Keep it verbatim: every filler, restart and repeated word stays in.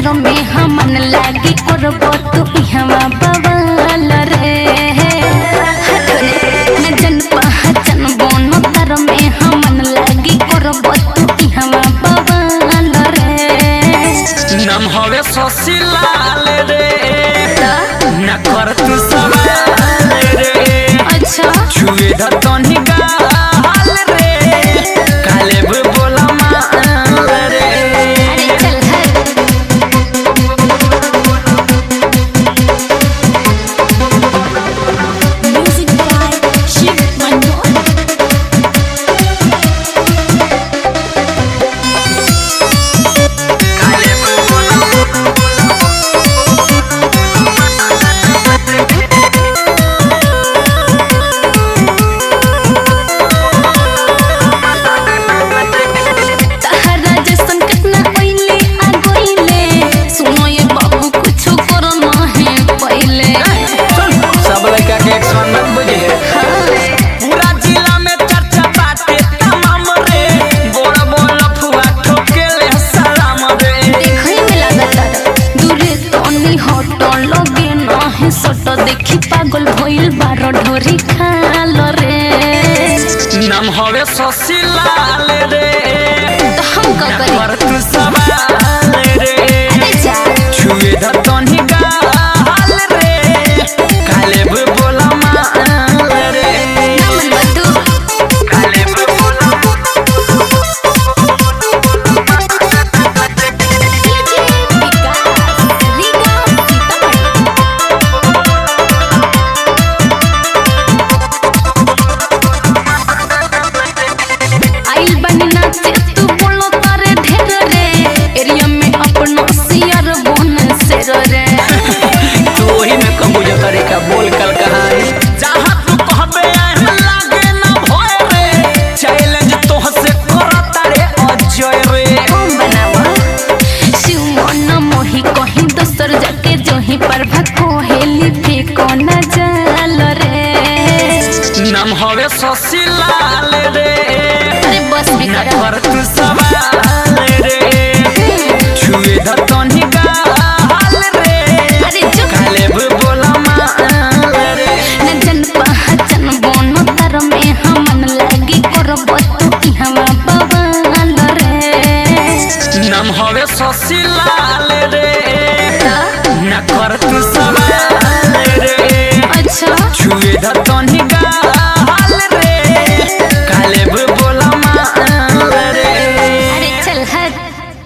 तारो में हमन लागी करबो तू इहवा बवाल रे हटने न जन पहचान बोनो तारो में हमन लागी करबो तू इहवा बवाल रे नाम हवे शशि लाल रे ना कर तू सवाल रे अच्छा छुए धतनी गाल रे काले बोला माल रे अरे चल म्यूजिक बाय शिव मनोहर काले बोला तहरा जैसन कितना पहले आ गइले सुनो ये बाबू कुछ करो ना है पहले सब लड़का के एक समान मत बुझे पूरा जिला में चर्चा बाटे तमाम रे बोला बोला फुआ ठोके ले सलाम रे देखै में लागत दूरे तनी हटो लगे ना है सटो देखी पागल भइल बारो ढोरी खाल रे नाम हवे शशि लाल रे तो हम का करी कर तू सवाल रे अरे जा छुए धतनी गाल रे काले बोला माल रे नमन बतू काले बोला डीजे विकास रीगा आइल बनी नाचे तू बोलो तारे ढेर रे एरिया में अपना सियर बोन सेर रे तू वही में कहू जो तरीका बोल कल कहानी जहाँ तू कहबे आए लागे ना भय रे चैलेंज तोह से करता रे अजय रे कौन बनावा शिव मन मोही कहीं दोसर जाके जोही पर भको हेली फेंको न जाल रे नाम हवे शशि लाल रे अरे बस भी ना करा कर तू सवाल रे छुए धतनी गाल रे अरे जो काले बोला माल रे न जन पहचान बोनो तार में हमन लागी करबो तू इहवा बवाल रे नाम हवे शशि लाल रे ना कर तू